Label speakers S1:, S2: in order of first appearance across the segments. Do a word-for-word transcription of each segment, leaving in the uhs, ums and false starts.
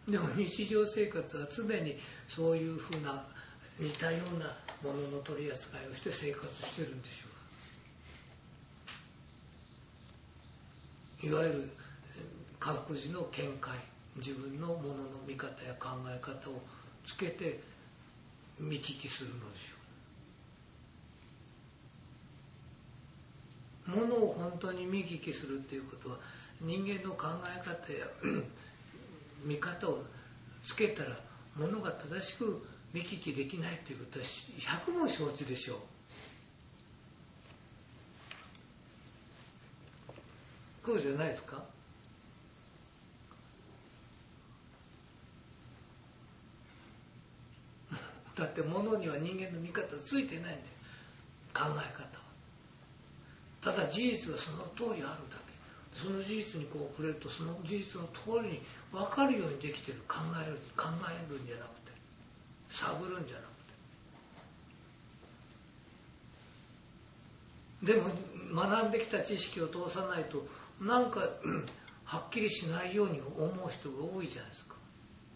S1: でも日常生活は常にそういうふうな似たようなものの取り扱いをして生活してるんでしょう。いわゆる各自の見解、自分のものの見方や考え方をつけて見聞きするのでしょう。ものを本当に見聞きするっていうことは、人間の考え方や見方をつけたらものが正しく見聞きできないということは百も承知でしょう。そうじゃないですか。だって物には人間の見方ついてないんだよ、考え方は。ただ事実はその通りあるだけ。その事実にこう触れると、その事実の通りに分かるようにできてる。考える考えるんじゃなくて、探るんじゃなくて。でも学んできた知識を通さないとなんかはっきりしないように思う人が多いじゃないですか。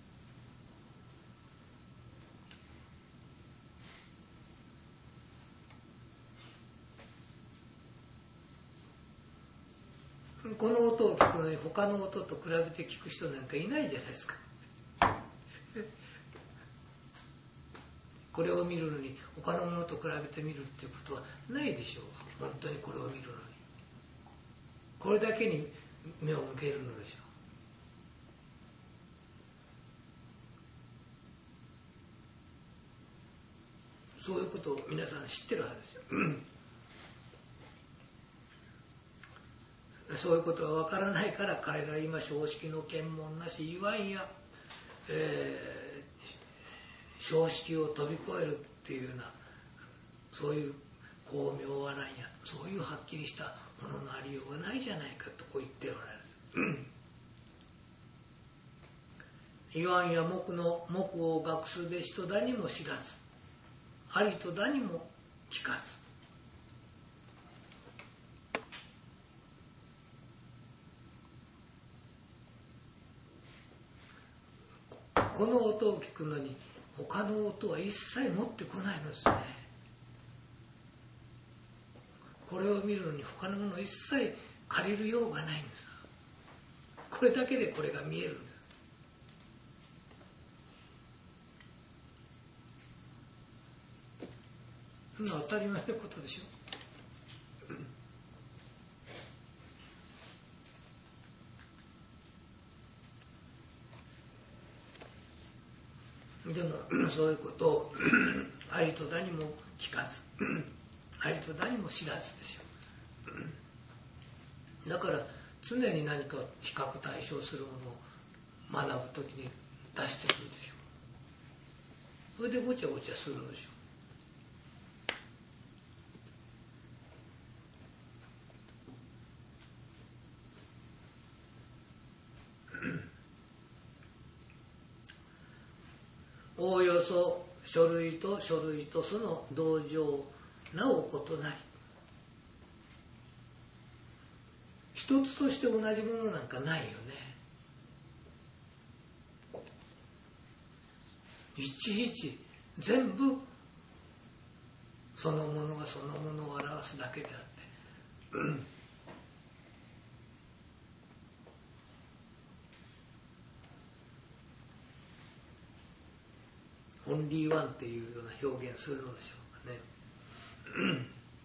S1: この音を聞くのに他の音と比べて聞く人なんかいないじゃないですか。これを見るのに他のものと比べて見るっていうことはないでしょう。本当にこれを見るのにこれだけに目を向けるのでしょう。そういうことを皆さん知ってるはずですよ。そういうことがわからないから彼らは今正式の検問なし言わんや、えー、常識を飛び越えるっていうようなそういう巧妙あらんやそういうはっきりしたもののありようがないじゃないかとこう言っておられる。言わんや木の木を学すべしとだにも知らずありとだにも聞かずこの音を聞くのに他の音は一切持ってこないのですね。これを見るのに他のもの一切借りるようがないんです。これだけでこれが見えるんです。そんな当たり前のことでしょ。でもそういうことをありとだにも聞かずありとだにも知らずですよ。だから常に何か比較対象するものを学ぶときに出してくるでしょう。それでごちゃごちゃするのでしょう。おおよそ書類と書類とその同情なお異なり一つとして同じものなんかないよね。いちいち全部そのものがそのものを表すだけであってオンリーワンっていうような表現するのでしょうかね。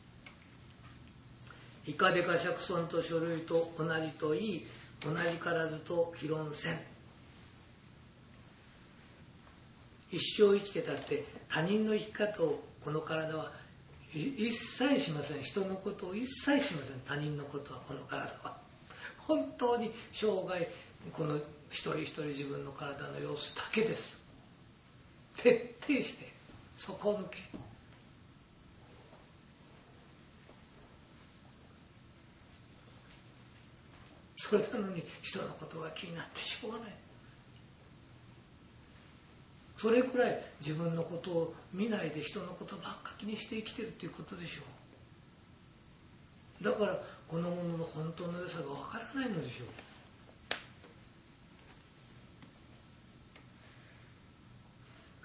S1: いかでか釈尊と書類と同じと言い同じからずと非論せん。一生生きてたって他人の生き方をこの体は一切しません。人のことを一切しません。他人のことはこの体は本当に生涯この一人一人自分の体の様子だけです。徹底して底抜け。それなのに人のことが気になってしょうがない。それくらい自分のことを見ないで人のことばっか気にして生きてるっていうことでしょう。だからこのものの本当の良さがわからないのでしょう。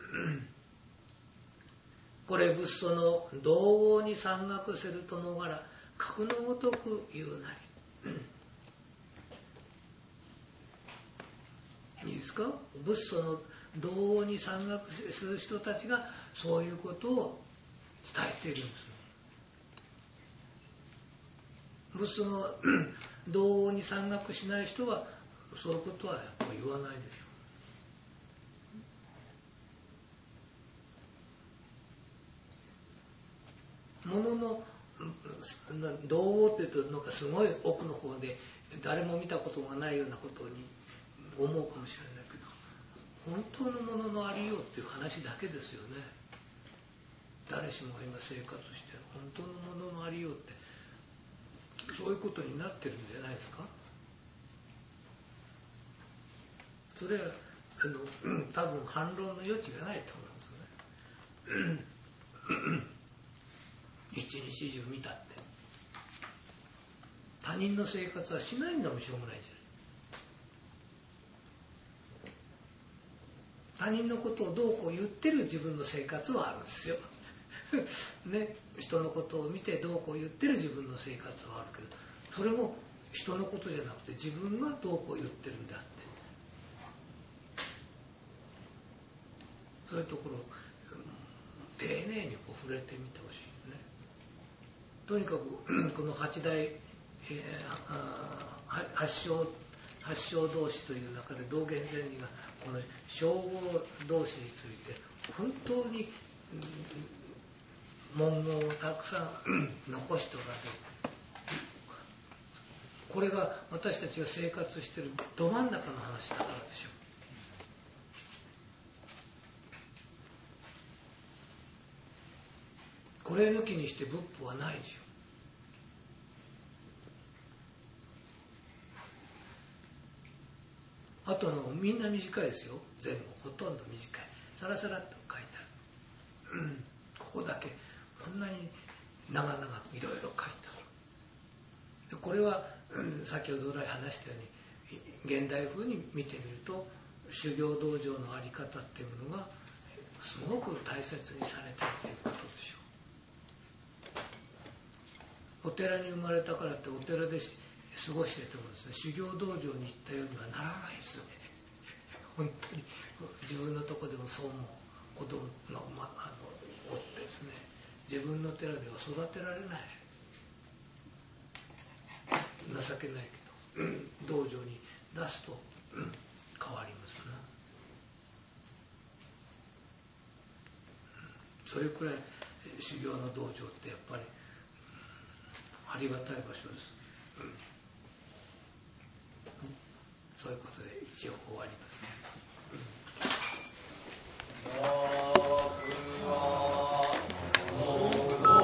S1: これ仏祖の道王に山岳せるとのがら格のごとく言うなりいいですか。仏祖の道王に山岳する人たちがそういうことを伝えているんです。仏祖の道王に山岳しない人はそういうことはやっぱり言わないでしょう。ものの道王っていうとなんかすごい奥の方で誰も見たことがないようなことに思うかもしれないけど、本当のもののありようっていう話だけですよね。誰しもが今生活してる本当のもののありようってそういうことになってるんじゃないですか。それはあの多分反論の余地がないと思うんですね。一日中見たって他人の生活はしないんだもんしょうもないじゃない。他人のことをどうこう言ってる自分の生活はあるんですよ。ね、人のことを見てどうこう言ってる自分の生活はあるけど、それも人のことじゃなくて自分がどうこう言ってるんだって、そういうところを丁寧にこう触れてみてほしいね。とにかくこの八大、えー、八正八正同士という中で道元禅師がこの称号同士について本当に、うん、文言をたくさん残しておられる。これが私たちが生活しているど真ん中の話だからでしょう。これ抜きにして仏法はないんですよ。あとのみんな短いですよ。全部ほとんど短い。さらさらっと書いてある、うん、ここだけこんなに長々いろいろ書いてある。でこれは、うん、先ほど来話したように現代風に見てみると修行道場の在り方っていうものがすごく大切にされたっていうことでしょう。お寺に生まれたからってお寺で過ごしててもですね、修行道場に行ったようにはならないですよね。本当に自分のとこでもそう思う。子供の、まあ、あのおってですね、自分の寺では育てられない。情けないけど、道場に出すと、うん、変わりますな。それくらい修行の道場ってやっぱり、うん、ありがたい場所です。うん、そういうことで一応終わります。